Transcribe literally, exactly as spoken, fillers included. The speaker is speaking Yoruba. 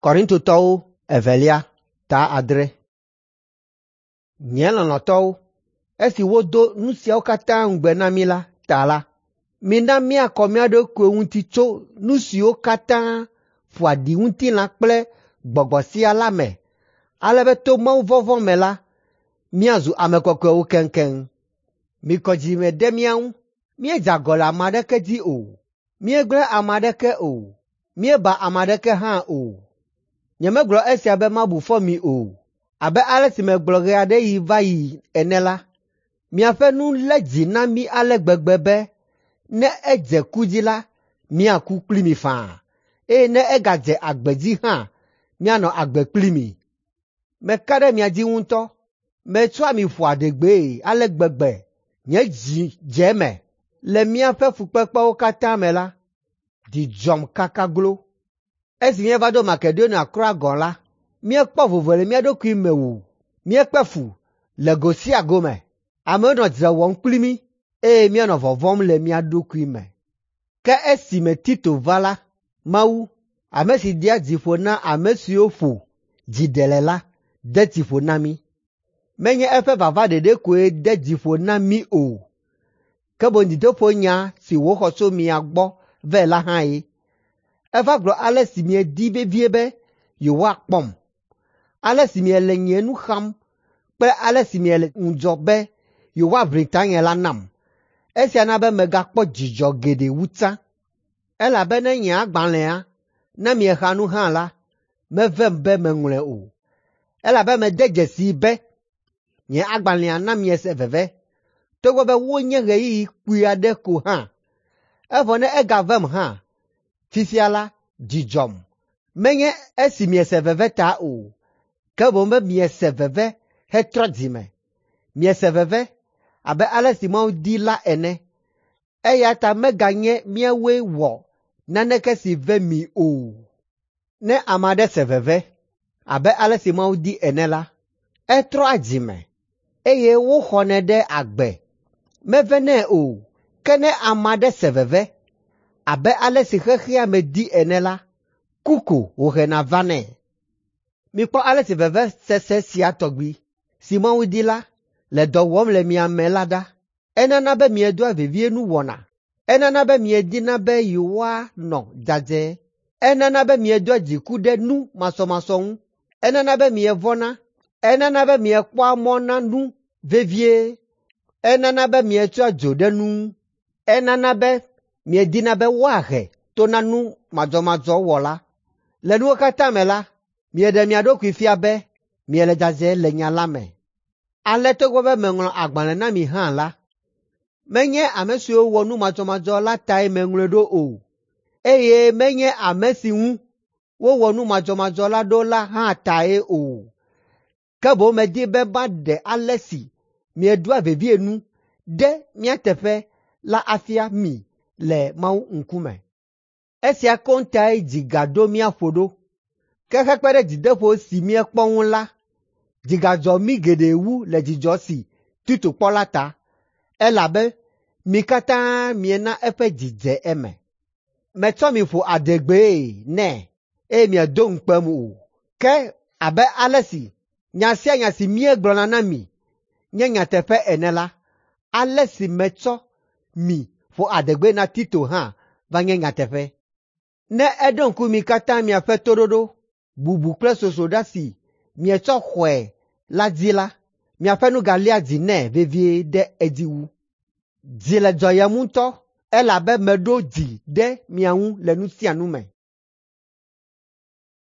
Korintotɔwo evelia ta adre. Nye lɔlɔ̃tɔwo, esi wodo nu siawo katã ŋugbe na mí la ta la, mina míakɔ mía ɖokuiwo ŋuti tso nu siwo katã ƒoa ɖi ŋutilã kple gbɔgbɔ sia la me, ale be to Mawuvɔvɔ̃ me la, míazu ame kɔkɔewo keŋkeŋ. Mikɔ dzime ɖe mía ŋu, míedze agɔ le ame aɖeke dzi o, míegblẽ ame aɖeke o, míeba ame aɖeke hã o. Nyemegblɔ esia be mabu fɔ mi o, abe ale si megblɔ ɣe aɖe yi va yi ene la, miaƒe nu lé dzi na mí ale gbegbe be ne edze ku dzi la, míaku kpli mi faa, eye ne egadze agbe dzi hã, míanɔ agbe kpli mi. Meka ɖe mia dzi ŋutɔ, metsɔa mi ƒo adegbee ale gbegbe, nye dzi dze eme. Le míaƒe fukpekpewo katã me la, dzidzɔm kaka glo. Esi míeva ɖo Makedonia kura gɔ̃ la, míekpɔ vovo le mía ɖokui me wu, míekpe fu le go sia go me. Amewo nɔ dzre wɔm kpli mí, eye míanɔ vɔvɔm le mía ɖokui me. Ke esi me Tito va la, Mawu, ame si dia dziƒo na ame siwo ƒo dziɖele la, de dziƒo na mí. Menye eƒe vava ɖeɖe koe de dziƒo na mí o, ke boŋ dzideƒo nya si wòxɔ tso mia gbɔ vɛ la hã ye. Eva gblɔ ale si miedi vevie be yewoakpɔm, ale si miele nye nu xam kple ale si miele ŋudzɔ be yewoaʋli tanye la nam. Esia na be megakpɔ dzidzɔ geɖe wu tsã, elabena nye agbalẽa, ne miexa nu hã la, mevem be meŋlɔe o, elabe mede dzesii be nye agbalẽa na miese veve, togbɔ be wonye ɣeyiɣi kpui aɖe ko hã. Evɔ ne egavem hã, fifia la, dzidzɔm. Menye esi miese veve ta o, ke boŋ be miese veve hetrɔ dzime. Miese veve abe ale si Mawu di la ene, eya ta meganye míawoe wɔ naneke si ve mi o. Ne ame aɖe se veve abe ale si Mawu di ene la, etrɔa dzime, eye woxɔnɛ ɖe agbe, mevenɛ o. Ke ne ame aɖe se veve abe ale si xexea me di ene la, kuko wòhena vanɛ. Mikpɔ ale si veve sese sia tɔgbi si Mawu di la le dɔ wɔm le mia me la ɖa. Enana be miedoa vevie nu wɔna, enana be miedina be yewoanɔ dzadze, enana be miedoa dziku ɖe nu masɔmasɔ ŋu, enana be mievɔna, enana be miekpɔa mɔ na nu vevie, enana be mietsɔa dzo ɖe nu, enana be miedina be woahe to na nu madzɔmadzɔ wɔla. Le nuwo katã me la, mieɖe mia ɖokui fia be miele dzadze le nya la me. Ale togbɔ be meŋlɔ agbalẽ na mi hã la, menye ame siwo wɔ nu madzɔmadzɔ la tae meŋlɔe ɖo o, eye menye ame si ŋu wowɔ nu madzɔmadzɔ la ɖo la hã tae o, ke boŋ medi be maɖe ale si miedoa vevie nu ɖe mía teƒe la afia mi le Mawu ŋkume. Esia koŋtae dzi gaɖo mía ƒo ɖo, ke hekpe ɖe dzideƒo si miekpɔ ŋu la, dzigadzɔ mí geɖe wu le dzidzɔ si Tito kpɔ la ta, elabe mi katã miena eƒe dzi dze eme. Metsɔ mi ƒo adegbee nɛ, eye miedo ŋukpem o, ke abe ale si nya sia nya si miegblɔna na mi nye nyateƒe ene la, ale si metsɔ mi ƒo adegbe na Tito hã va nye nyateƒe. Ne eɖo ŋku mi katã miaƒe toɖoɖo, bubu kple sosoɖa si mietsɔ xɔe la dzi la, miaƒe nu galia dzi nɛ vevie ɖe edzi wu. Dzi le dzɔyem ŋutɔ, elabe meɖo dzi ɖe mia ŋu le nu sia nu me.